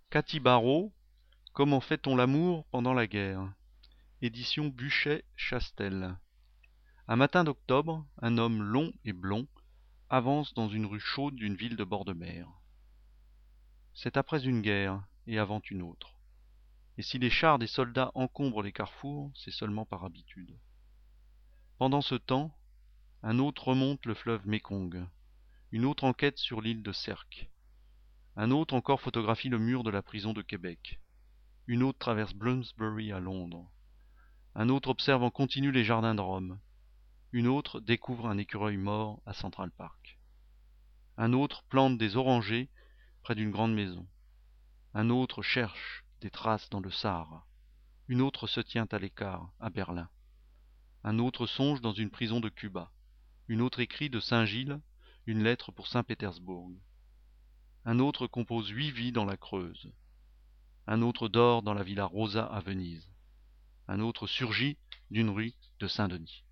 Cathy Barrault, Comment fait-on l'amour pendant la guerre? Édition Buchet-Chastel. Un matin d'octobre, un homme long et blond avance dans une rue chaude d'une ville de bord de mer. C'est après une guerre et avant une autre. Et si les chars des soldats encombrent les carrefours, c'est seulement par habitude. Pendant ce temps, un autre remonte le fleuve Mékong, une autre enquête sur l'île de Sercq, un autre encore photographie le mur de la prison de Québec, une autre traverse Bloomsbury à Londres, un autre observe en continu les jardins de Rome, une autre découvre un écureuil mort à Central Park, un autre plante des orangers près d'une grande maison, un autre cherche des traces dans le Sahara, une autre se tient à l'écart à Berlin, un autre songe dans une prison de Cuba, une autre écrit de Saint-Gilles une lettre pour Saint-Pétersbourg, un autre compose 8 vies dans la Creuse, un autre dort dans la Villa Rosa à Venise, un autre surgit d'une rue de Saint-Denis.